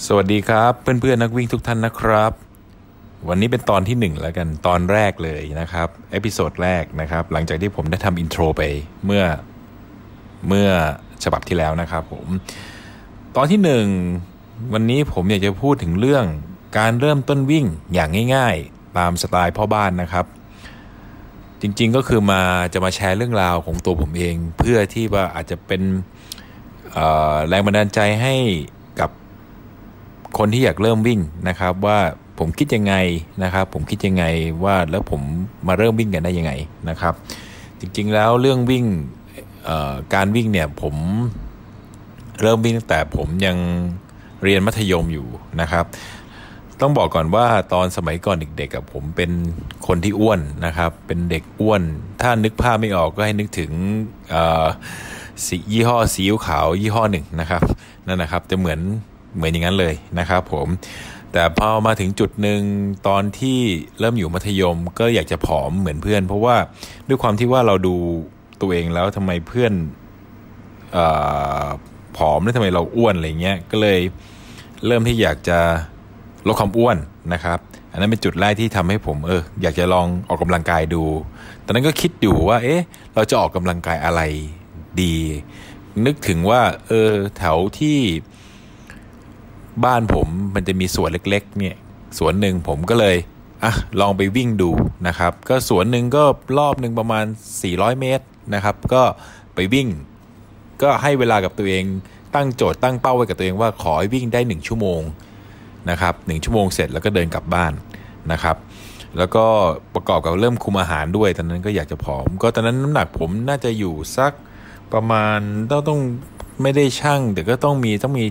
สวัสดีครับเพื่อนๆนักวิ่งทุกท่านนะครับวันนี้เป็นตอนที่1แล้วกันตอนแรกเลยนะครับเอพิโซดแรกนะครับหลังจากที่ผมได้ทำอินโทรไปเมื่อฉบับที่แล้วนะครับผมตอนที่1วันนี้ผมอยากจะพูดถึงเรื่องการเริ่มต้นวิ่งอย่างง่ายๆตามสไตล์พ่อบ้านนะครับจริงๆก็คือจะมาแชร์เรื่องราวของตัวผมเองเพื่อที่ว่าอาจจะเป็นแรงบันดาลใจให้กับคนที่อยากเริ่มวิ่งนะครับว่าผมคิดยังไงนะครับผมคิดยังไงว่าแล้วผมมาเริ่มวิ่งกันได้ยังไงนะครับจริงๆแล้วเรื่องวิ่งการวิ่งเนี่ยผมเริ่มวิ่งตั้งแต่ผมยังเรียนมัธยมอยู่นะครับต้องบอกก่อนว่าตอนสมัยก่อนเด็กๆกับผมเป็นคนที่อ้วนนะครับเป็นเด็กอ้วนถ้านึกภาพไม่ออกก็ให้นึกถึงยี่ห้อซีอิ๊วขาวยี่ห้อหนึ่งนะครับนั่นนะครับจะเหมือนอย่างนั้นเลยนะครับผมแต่พอมาถึงจุดหนึ่งตอนที่เริ่มอยู่มัธยมก็อยากจะผอมเหมือนเพื่อนเพราะว่าด้วยความที่ว่าเราดูตัวเองแล้วทำไมเพื่อนผอมแล้วทำไมเราอ้วนอะไรเงี้ยก็เลยเริ่มที่อยากจะลดความอ้วนนะครับอันนั้นเป็นจุดแรกที่ทำให้ผมอยากจะลองออกกำลังกายดูตอนนั้นก็คิดอยู่ว่าเราจะออกกำลังกายอะไรดีนึกถึงว่าแถวที่บ้านผมมันจะมีสวนเล็กๆเนี่ยสวนหนึ่งผมก็เลยลองไปวิ่งดูนะครับก็สวนหนึ่งก็รอบหนึ่งประมาณ400เมตรนะครับก็ไปวิ่งก็ให้เวลากับตัวเองตั้งโจทย์ตั้งเป้าไว้กับตัวเองว่าขอให้วิ่งได้1ชั่วโมงนะครับ1ชั่วโมงเสร็จแล้วก็เดินกลับบ้านนะครับแล้วก็ประกอบกับเริ่มคุมอาหารด้วยตอนนั้นก็อยากจะผอมก็ตอนนั้นน้ำหนักผมน่าจะอยู่สักประมาณต้องไม่ได้ชั่งแต่ก็ต้องมี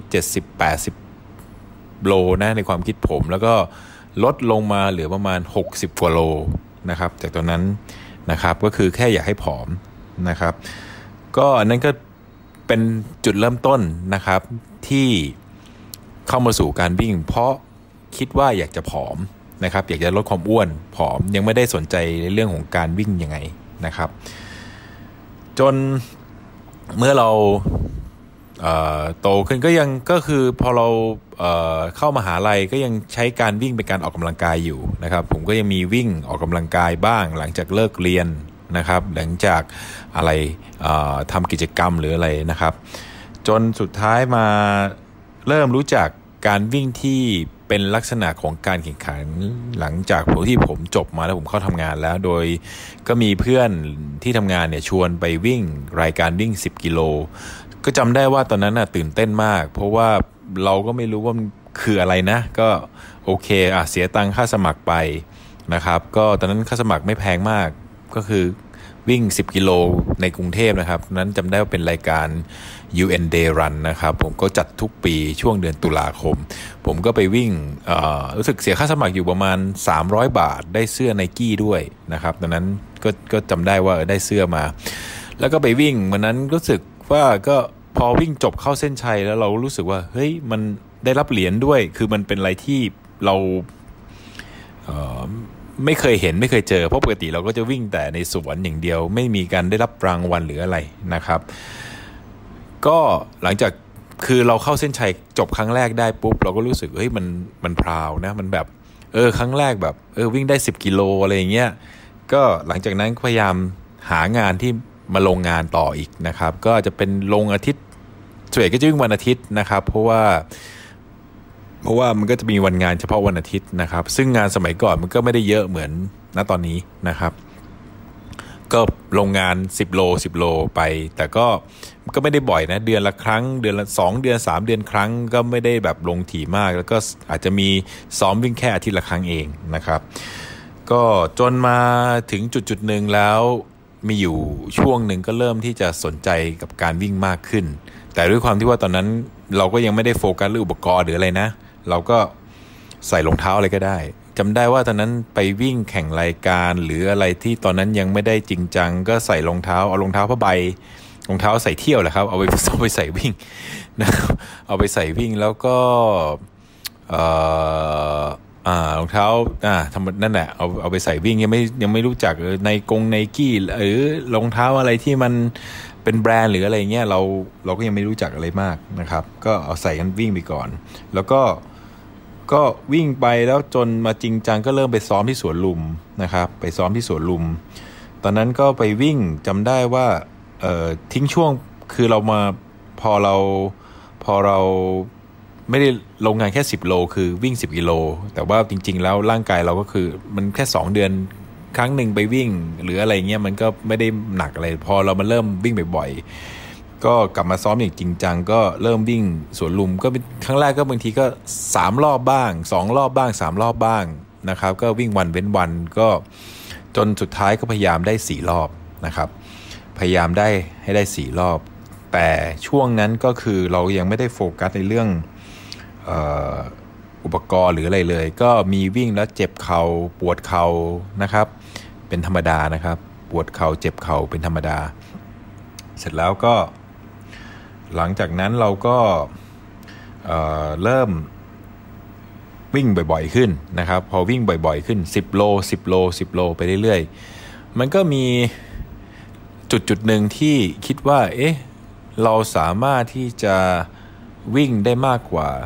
70-80โลนะในความคิดผมแล้วก็ลดลงมาเหลือประมาณ60กว่าโลนะครับจากตอนนั้นนะครับก็คือแค่อยากให้ผอมนะครับก็อันนั้นก็เป็นจุดเริ่มต้นนะครับที่เข้ามาสู่การวิ่งเพราะคิดว่าอยากจะผอมนะครับอยากจะลดความอ้วนผอมยังไม่ได้สนใจในเรื่องของการวิ่งยังไงนะครับจนเมื่อเราโตขึ้นก็คือพอเราเข้ามหาลัยก็ยังใช้การวิ่งเป็นการออกกำลังกายอยู่นะครับผมก็ยังมีวิ่งออกกำลังกายบ้างหลังจากเลิกเรียนนะครับหลังจากอะไรทำกิจกรรมหรืออะไรนะครับจนสุดท้ายมาเริ่มรู้จักการวิ่งที่เป็นลักษณะของการแข่งขันหลังจากที่ผมจบมาแล้วผมเข้าทำงานแล้วโดยก็มีเพื่อนที่ทำงานเนี่ยชวนไปวิ่งรายการวิ่ง10กิโลก็จำได้ว่าตอนนั้นตื่นเต้นมากเพราะว่าเราก็ไม่รู้ว่ามันคืออะไรนะก็โอเคเสียตังค่าสมัครไปนะครับก็ตอนนั้นค่าสมัครไม่แพงมากก็คือวิ่ง10กิโลในกรุงเทพนะครับนั้นจำได้ว่าเป็นรายการ UN Day Run นะครับผมก็จัดทุกปีช่วงเดือนตุลาคมผมก็ไปวิ่งรู้สึกเสียค่าสมัครอยู่ประมาณ300บาทได้เสื้อ Nike ด้วยนะครับตอนนั้นก็จำได้ว่าได้เสื้อมาแล้วก็ไปวิ่งวันนั้นรู้สึกว่าก็พอวิ่งจบเข้าเส้นชัยแล้วเรารู้สึกว่าเฮ้ยมันได้รับเหรียญด้วยคือมันเป็นอะไรที่เราไม่เคยเห็นไม่เคยเจอเพราะปกติเราก็จะวิ่งแต่ในสวนอย่างเดียวไม่มีการได้รับรางวัลหรืออะไรนะครับก็หลังจากคือเราเข้าเส้นชัยจบครั้งแรกได้ปุ๊บเราก็รู้สึกเฮ้ยมันพราวนะมันแบบครั้งแรกแบบวิ่งได้10กิโลอะไรอย่างเงี้ยก็หลังจากนั้นพยายามหางานที่มาลงงานต่ออีกนะครับก็จะเป็นลงอาทิตย์ส่วนใหญ่ก็จะวิ่งวันอาทิตย์นะครับเพราะว่ามันก็จะมีวันงานเฉพาะวันอาทิตย์นะครับซึ่งงานสมัยก่อนมันก็ไม่ได้เยอะเหมือนณตอนนี้นะครับก็ลงงาน10โลไปแต่ก็ไม่ได้บ่อยนะเดือนละครั้งเดือนละ2เดือน3เดือนครั้งก็ไม่ได้แบบลงถี่มากแล้วก็อาจจะมีซ้อมวิ่งแค่อาทิตย์ละครั้งเองนะครับก็จนมาถึงจุดหนึ่งแล้วมีอยู่ช่วงหนึ่งก็เริ่มที่จะสนใจกับการวิ่งมากขึ้นแต่ด้วยความที่ว่าตอนนั้นเราก็ยังไม่ได้โฟกัสเรื่องอุปกรณ์หรืออะไรนะเราก็ใส่รองเท้าอะไรก็ได้จำได้ว่าตอนนั้นไปวิ่งแข่งรายการหรืออะไรที่ตอนนั้นยังไม่ได้จริงจังก็ใส่รองเท้าเอารองเท้าผ้าใบรองเท้าใส่เที่ยวแหละครับเอาไปใส่วิ่งนะครับเอาไปใส่วิ่งแล้วก็รองเท้าทำนั่นแหละเอาไปใส่วิ่งยังไม่รู้จักไนกี้หรือรองเท้าอะไรที่มันเเป็นแบรนด์หรืออะไรเงี้ยเราก็ยังไม่รู้จักอะไรมากนะครับก็เอาใส่กันวิ่งไปก่อนแล้วก็วิ่งไปแล้วจนมาจริงจังก็เริ่มไปซ้อมที่สวนลุมนะครับไปซ้อมที่สวนลุมตอนนั้นก็ไปวิ่งจำได้ว่าทิ้งช่วงคือเรามาพอเราไม่ได้ลงงานแค่10โลคือวิ่ง10กิโลแต่ว่าจริงๆแล้วร่างกายเราก็คือมันแค่2เดือนครั้งหนึ่งไปวิ่งหรืออะไรเงี้ยมันก็ไม่ได้หนักอะไรพอเรามาเริ่มวิ่งบ่อยๆก็กลับมาซ้อมอย่างจริงจังก็เริ่มวิ่งสวนลุมก็เป็นครั้งแรกก็บางทีก็3รอบบ้าง2รอบบ้าง3รอบบ้างนะครับก็วิ่งวันเว้นวันก็จนสุดท้ายก็พยายามได้4รอบนะครับพยายามได้ให้ได้4รอบแต่ช่วงนั้นก็คือเรายังไม่ได้โฟกัสในเรื่องอุปกรณ์หรืออะไรเลยก็มีวิ่งแล้วเจ็บเข่าปวดเข่านะครับเป็นธรรมดานะครับปวดเข่าเจ็บเข่าเป็นธรรมดาเสร็จแล้วก็หลังจากนั้นเราก็เริ่มวิ่งบ่อยๆขึ้นนะครับพอวิ่งบ่อยๆขึ้น10โล10โล10โลไปเรื่อยๆมันก็มีจุดหนึ่งที่คิดว่าเราสามารถที่จะวิ่งได้มากกว่า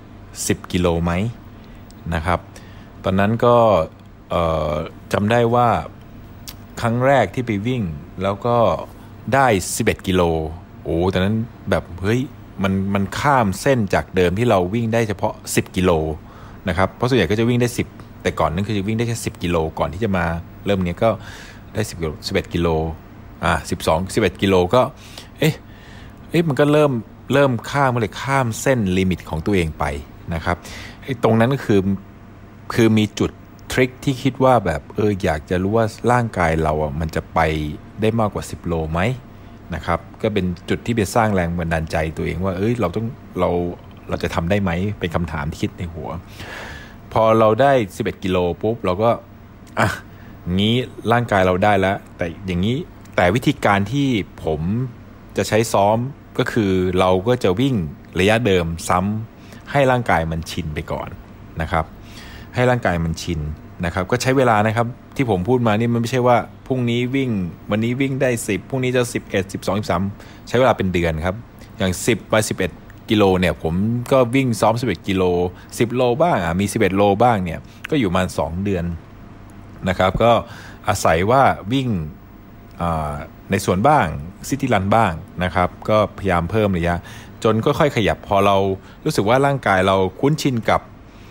10กิโลไหมนะครับตอนนั้นก็จำได้ว่าครั้งแรกที่ไปวิ่งแล้วก็ได้11กิโลตอนนั้นแบบเฮ้ยมันข้ามเส้นจากเดิมที่เราวิ่งได้เฉพาะ10กิโลนะครับเพราะส่วนใหญ่ก็จะวิ่งได้10แต่ก่อนนั้นคือวิ่งได้แค่10กิโลก่อนที่จะมาเริ่มนี้ก็ได้11กิโล11กิโลก็มันก็เริ่มข้ามเส้นลิมิตของตัวเองไปนะครับตรงนั้นก็คือมีจุดทริคที่คิดว่าแบบอยากจะรู้ว่าร่างกายเรามันจะไปได้มากกว่า10โลไหมนะครับก็เป็นจุดที่ไปสร้างแรงบันดาลใจตัวเองว่าเราจะทำได้ไหมเป็นคำถามที่คิดในหัวพอเราได้11กิโลปุ๊บเราก็งี้ร่างกายเราได้แล้วแต่อย่างนี้แต่วิธีการที่ผมจะใช้ซ้อมก็คือเราก็จะวิ่งระยะเดิมซ้ำให้ร่างกายมันชินไปก่อนนะครับให้ร่างกายมันชินนะครับก็ใช้เวลานะครับที่ผมพูดมานี่มันไม่ใช่ว่าพรุ่งนี้วิ่งวันนี้วิ่งได้10พรุ่งนี้จะ11 12 13ใช้เวลาเป็นเดือนครับอย่าง10ไป11กิโลเนี่ยผมก็วิ่งซ้อม11กิโล10โลบ้างมี11โลบ้างเนี่ยก็อยู่ประมาณ2เดือนนะครับก็อาศัยว่าวิ่งในส่วนบ้างซิตี้รันบ้างนะครับก็พยายามเพิ่มระยะจนก็ค่อยขยับพอเรารู้สึกว่าร่างกายเราคุ้นชินกับ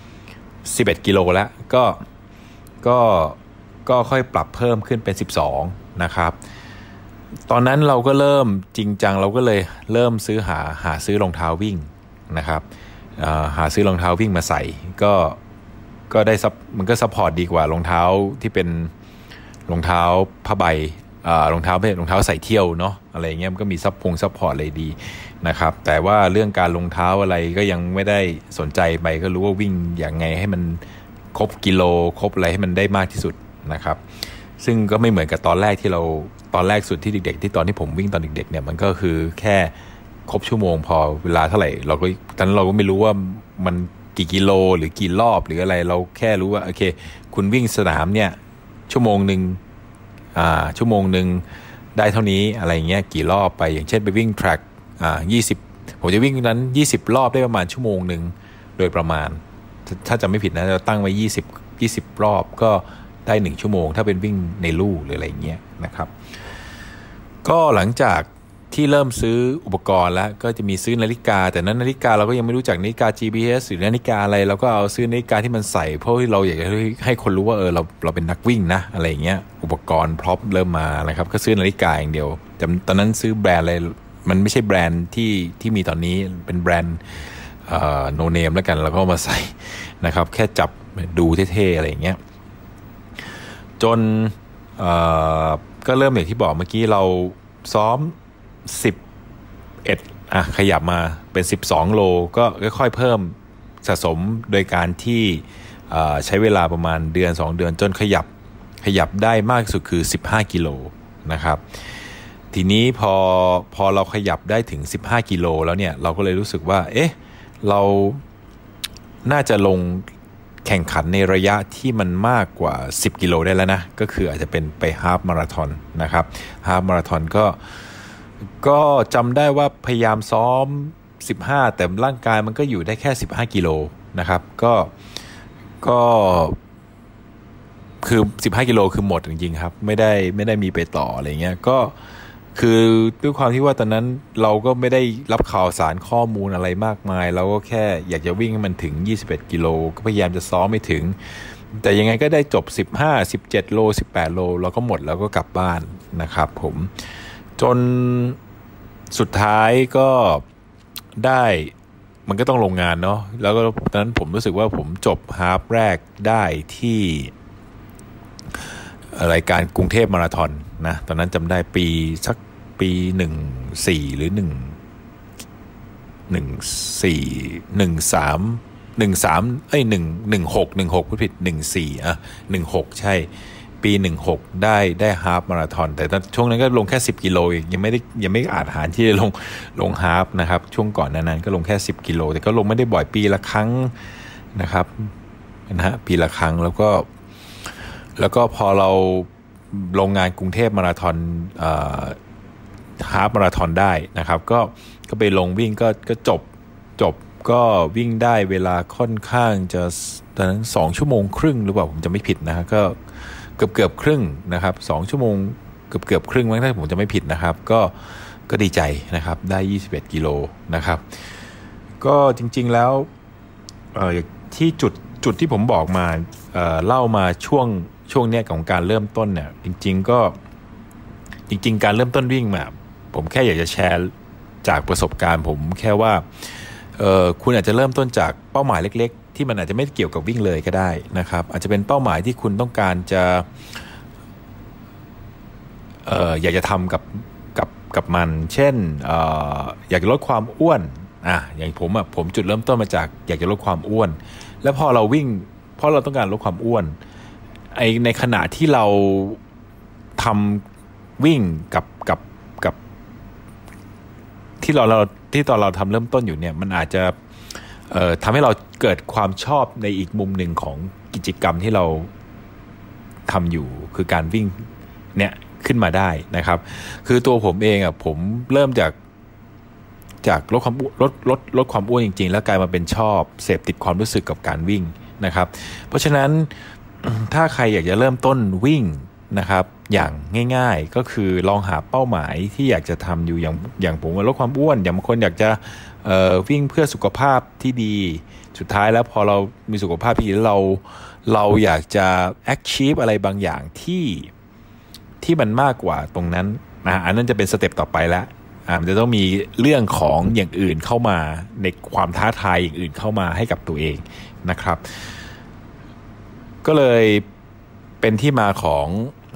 11กิโลแล้วก็ค่อยปรับเพิ่มขึ้นเป็น12นะครับตอนนั้นเราก็เริ่มจริงจังเราก็เลยเริ่มหาซื้อรองเท้าวิ่งนะครับหาซื้อรองเท้าวิ่งมาใส่ก็ได้มันก็ซัพพอร์ตดีกว่ารองเท้าที่เป็นรองเท้าผ้าใบรองเท้าใส่เที่ยวเนาะอะไรเงี้ยมันก็มีซัพพอร์ตเลยดีนะครับแต่ว่าเรื่องการรองเท้าอะไรก็ยังไม่ได้สนใจไปก็รู้ว่าวิ่งอย่างไงให้มันครบกิโลครบอะไรให้มันได้มากที่สุดนะครับซึ่งก็ไม่เหมือนกับตอนแรกสุดที่เด็กๆที่ตอนที่ผมวิ่งตอนเด็กๆเนี่ยมันก็คือแค่ครบชั่วโมงพอเวลาเท่าไหร่ตอนนั้นเราก็ไม่รู้ว่ามันกี่กิโลหรือกี่รอบหรืออะไรเราแค่รู้ว่าโอเคคุณวิ่งสนามเนี่ยชั่วโมงนึงได้เท่านี้อะไรเงี้ยกี่รอบไปอย่างเช่นไปวิ่งแทร็ก20ผมจะวิ่งนั้น20รอบได้ประมาณชั่วโมงนึงโดยประมาณถ้าจำไม่ผิดนะเราตั้งไว้20รอบก็ได้1ชั่วโมงถ้าเป็นวิ่งในลู่หรืออะไรเงี้ยนะครับก็หลังจากที่เริ่มซื้ออุปกรณ์แล้วก็จะมีซื้อนาฬิกาแต่นั้นนาฬิกาเราก็ยังไม่รู้จักนาฬิกา GPS หรือนาฬิกาอะไรเราก็เอาซื้อนาฬิกาที่มันใส่เพราะเราอยากจะให้คนรู้ว่าเราเป็นนักวิ่งนะอะไรเงี้ยอุปกรณ์พร็อพเริ่มมานะครับก็ซื้อนาฬิกาอย่างเดียวตอนนั้นซื้อแบรนด์อะไรมันไม่ใช่แบรนด์ที่มีตอนนี้เป็นแบรนด์โนเนมแล้วกันแล้วก็มาใส่นะครับแค่จับดูเท่ๆอะไรอย่างเงี้ยจนก็เริ่มอย่างที่บอกเมื่อกี้เราซ้อม11ขยับมาเป็น12โลก็ค่อยๆเพิ่มสะสมโดยการที่ใช้เวลาประมาณเดือน2เดือนจนขยับได้มากสุดคือ15กิโลนะครับทีนี้พอเราขยับได้ถึง15กิโลแล้วเนี่ยเราก็เลยรู้สึกว่าเราน่าจะลงแข่งขันในระยะที่มันมากกว่า10กิโลได้แล้วนะก็คืออาจจะเป็นไปฮาล์ฟมาราธอนนะครับฮาล์ฟมาราธอนก็ก็จำได้ว่าพยายามซ้อม15แต่ร่างกายมันก็อยู่ได้แค่15กิโลนะครับก็คือ15กิโลคือหมดจริงๆครับไม่ได้มีไปต่ออะไรเงี้ยก็คือด้วยความที่ว่าตอนนั้นเราก็ไม่ได้รับข่าวสารข้อมูลอะไรมากมายเราก็แค่อยากจะวิ่งให้มันถึง21กิโลก็พยายามจะซ้อมไม่ถึงแต่ยังไงก็ได้จบ15 17โล18โลเราก็หมดแล้วก็กลับบ้านนะครับผมจนสุดท้ายก็ได้มันก็ต้องลงงานเนาะแล้วก็ตอนนั้นผมรู้สึกว่าผมจบฮาล์ฟแรกได้ที่รายการกรุงเทพมาราธอนนะตอนนั้นจำได้สักปี14หรือ16พูดผิด16ใช่ปี16ได้ฮาล์ฟมาราธอนแต่ช่วงนั้นก็ลงแค่10กิโลยังไม่อาจหารที่จะลงฮาล์ฟนะครับช่วงก่อนนั้นก็ลงแค่10กิโลแต่ก็ลงไม่ได้บ่อยปีละครั้งนะครับนะฮะปีละครั้งแล้วก็พอเราลงงานกรุงเทพมาราธอนฮาล์ฟมาราธอนได้นะครับก็ไปลงวิ่งก็จบก็วิ่งได้เวลาค่อนข้างจะตอนนั้น2ชั่วโมงครึ่งหรือเปล่าผมจะไม่ผิดนะก็เกือบครึ่งนะครับ2ชั่วโมงเกือบครึ่งมั้งถ้าผมจะไม่ผิดนะครับก็ดีใจนะครับได้21กิโลนะครับก็จริงๆแล้วที่จุดที่ผมบอกมาเล่ามาช่วงเนี้ยของการเริ่มต้นเนี่ยจริงการเริ่มต้นวิ่งมาผมแค่อยากจะแชร์จากประสบการณ์ผมแค่ว่าคุณอาจจะเริ่มต้นจากเป้าหมายเล็กๆที่มันอาจจะไม่เกี่ยวกับวิ่งเลยก็ได้นะครับอาจจะเป็นเป้าหมายที่คุณต้องการจะอยากจะทำกับมันเช่นอยากจะลดความอ้วนอย่างผมจุดเริ่มต้นมาจากอยากจะลดความอ้วนแล้วพอเราวิ่งเพราะเราต้องการลดความอ้วนในขณะที่เราทำวิ่งกับที่ตอนเราทำเริ่มต้นอยู่เนี่ยมันอาจจะทำให้เราเกิดความชอบในอีกมุมหนึ่งของกิจกรรมที่เราทำอยู่คือการวิ่งเนี่ยขึ้นมาได้นะครับคือตัวผมเองผมเริ่มจากลดความอ้วนจริงๆแล้วกลายมาเป็นชอบเสพติดความรู้สึกกับการวิ่งนะครับเพราะฉะนั้นถ้าใครอยากจะเริ่มต้นวิ่งนะครับอย่างง่ายๆก็คือลองหาเป้าหมายที่อยากจะทำอยู่อย่างผมลดความอ้วนอย่างบางคนอยากจะวิ่งเพื่อสุขภาพที่ดีสุดท้ายแล้วพอเรามีสุขภาพที่ดีแล้วเราอยากจะ achieve อะไรบางอย่างที่มันมากกว่าตรงนั้นอันนั้นจะเป็นสเต็ปต่อไปแล้วมันจะต้องมีเรื่องของอย่างอื่นเข้ามาในความท้าทายอย่างอื่นเข้ามาให้กับตัวเองนะครับก็เลยเป็นที่มาของ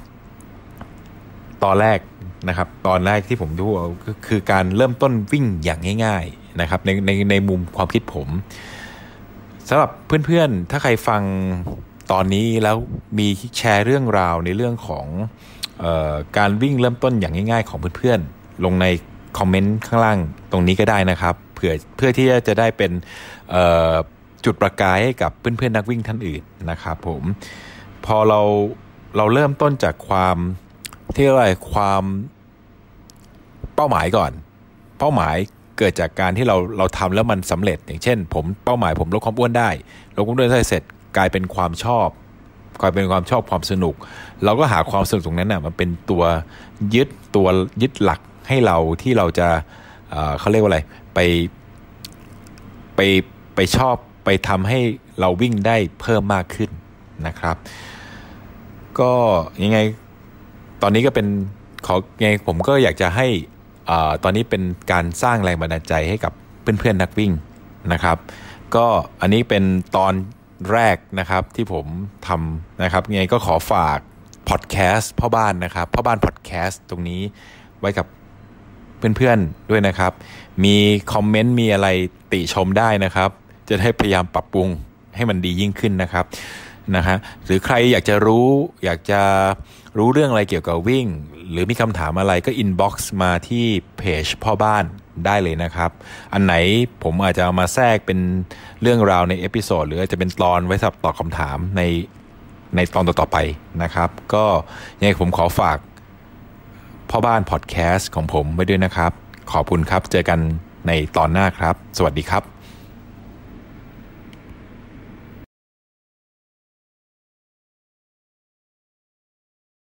ตอนแรกนะครับตอนแรกที่ผมดูก็คือการเริ่มต้นวิ่งอย่างง่ายๆนะครับในมุมความคิดผมสำหรับเพื่อนๆถ้าใครฟังตอนนี้แล้วมีแชร์เรื่องราวในเรื่องของการวิ่งเริ่มต้นอย่างง่ายๆของเพื่อนๆลงในคอมเมนต์ข้างล่างตรงนี้ก็ได้นะครับเพื่อที่จะได้เป็นจุดประกายให้กับเพื่อนๆนักวิ่งท่านอื่นนะครับผมพอเราเริ่มต้นจากความที่อะไรความเป้าหมายก่อนเป้าหมายเกิดจากการที่เราทำแล้วมันสำเร็จอย่างเช่นเป้าหมายผมลดความอ้วนได้ลดความอ้วนได้เสร็จกลายเป็นความชอบความสนุกเราก็หาความสนุกตรงนั้นมันเป็นตัวยึดหลักให้เราที่เราจะเขาเรียกว่าอะไรไปชอบไปทำให้เราวิ่งได้เพิ่มมากขึ้นนะครับก็ยังไงตอนนี้ก็เป็นไงผมก็อยากจะให้ตอนนี้เป็นการสร้างแรงบันดาลใจให้กับเพื่อนๆนักวิ่งนะครับก็อันนี้เป็นตอนแรกนะครับที่ผมทำนะครับยังไงก็ขอฝากพอดแคสต์พ่อบ้านนะครับพ่อบ้านพอดแคสต์ตรงนี้ไว้กับเพื่อนๆด้วยนะครับมีคอมเมนต์มีอะไรติชมได้นะครับจะได้พยายามปรับปรุงให้มันดียิ่งขึ้นนะครับหรือใครอยากจะรู้เรื่องอะไรเกี่ยวกับวิ่งหรือมีคำถามอะไรก็อินบ็อกซ์มาที่เพจพ่อบ้านได้เลยนะครับอันไหนผมอาจจะเอามาแทรกเป็นเรื่องราวในเอพิโซดหรืออาจจะเป็นตอนไว้สำหรับตอบคำถามในตอนต่อๆไปนะครับก็ยังไงผมขอฝากพ่อบ้านพอดแคสต์ของผมไว้ด้วยนะครับขอบคุณครับเจอกันในตอนหน้าครับสวัสดีครับ